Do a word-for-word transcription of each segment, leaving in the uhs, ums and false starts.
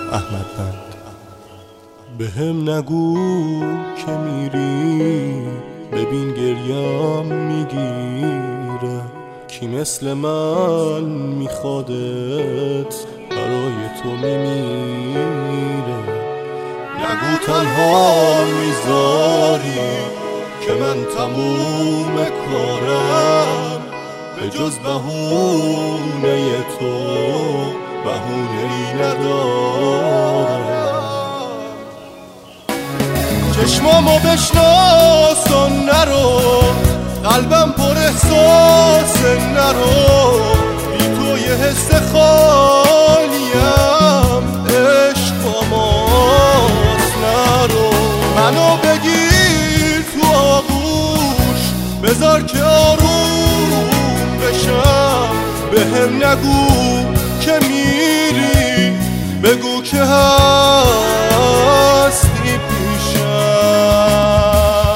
احمدبند. به هم نگو که میری، ببین گریم میگیره، کی مثل من میخوادت برای تو میمیره. نگو تنها میذاری که من تموم کارم، به جز بهونه تو بهونه ای ندارم. چشمامو بشناس و نرو، قلبم پر احساس نرو، بی تو یه حس خالیم، عشق با ماست نرو. منو بگیر تو آغوش، بذار که آروم بشم، به هم نگو که میری، بگو که هستی پیشم.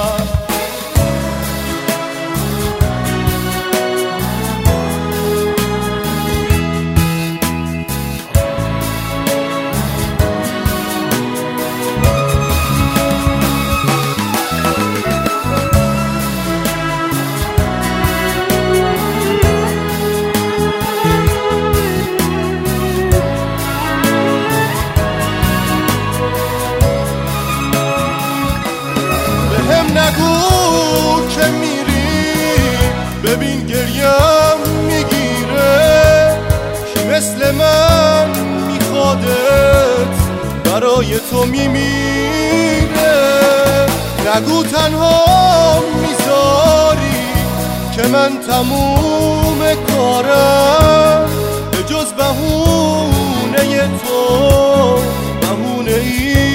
نگو که میری، ببین گریم میگیره، کی مثل من میخوادت برای تو میمیره. نگو تنها میذاری که من تموم کارم، به جز بهونه تو بهونه ای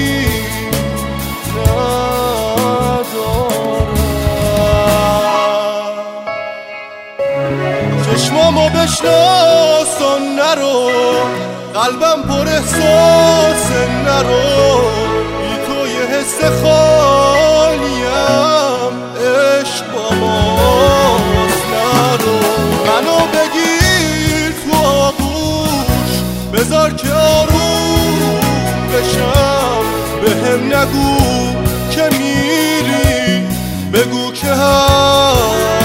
چشمامو بشناس و نرو، قلبم پر احساس نرو، بی تو یه حس خالیم، عشق با ماست نرو. منو بگیر تو آغوش، بذار که آروم بشم، به هم نگو که میری، بگو که هم